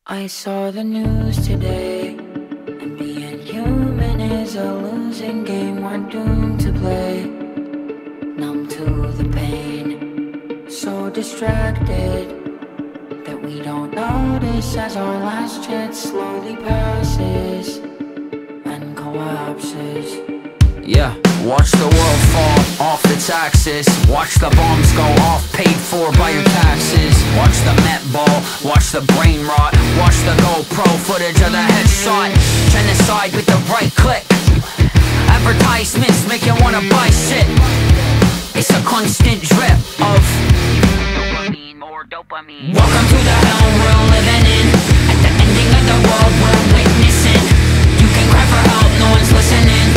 I saw the news today, and being human is a losing game. We're doomed to play, numb to the pain, so distracted that we don't notice as our last chance slowly passes and collapses. Yeah, watch the world fall off its axis. Watch the bombs go off, paid for by your taxes. Watch the Met Ball, watch the brain rot. Watch the GoPro footage of the headshot. Genocide with the right click. Advertisements make you wanna buy shit. It's a constant drip of dopamine, more dopamine. Welcome to the hell we're living in. At the ending of the world we're witnessing. You can cry for help, no one's listening.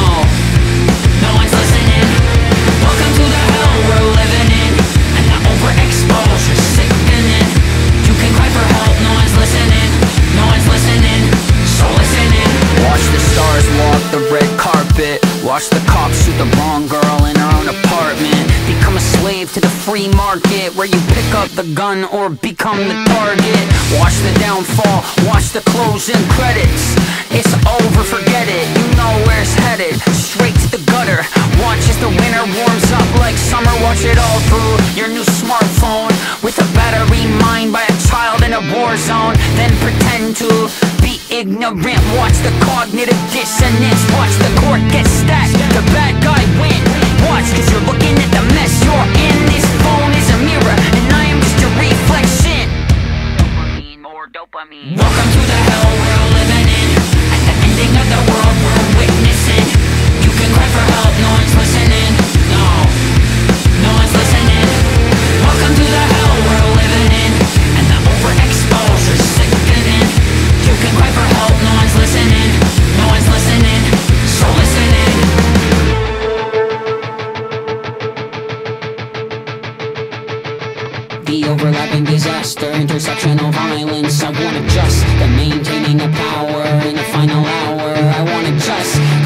No one's listening. Welcome to the hell we're living in. And the overexposure's sickening. You can cry for help, no one's listening. No one's listening, so listen in. Watch the stars walk the red carpet. Watch the cops shoot the wrong girl in her own apartment. Become a slave to the free market, where you pick up the gun or become the target. Watch the downfall, watch the closing credits. It's over, forget it, you know where it's headed. Straight to the gutter. Watch as the winter warms up like summer. Watch it all through your new smartphone, with a battery mined by a child in a war zone. Then pretend to be ignorant. Watch the cognitive dissonance. Watch the court get stacked, the bad guy win. Watch, cause you're looking at the mess you're in. This phone is a mirror, and I am just a reflection. Dopamine, more dopamine. Welcome to the hell we're living in. At the ending of the world we're witnessing. You can cry for help, no one's listening. No one's listening. Welcome to the hell we're living in. And the overexposure's sickening. You can cry for help, no one's listening. No one's listening, so listen in. The overlapping disaster, intersectional violence. I wanna just the maintaining of power in the final hour. I wanna just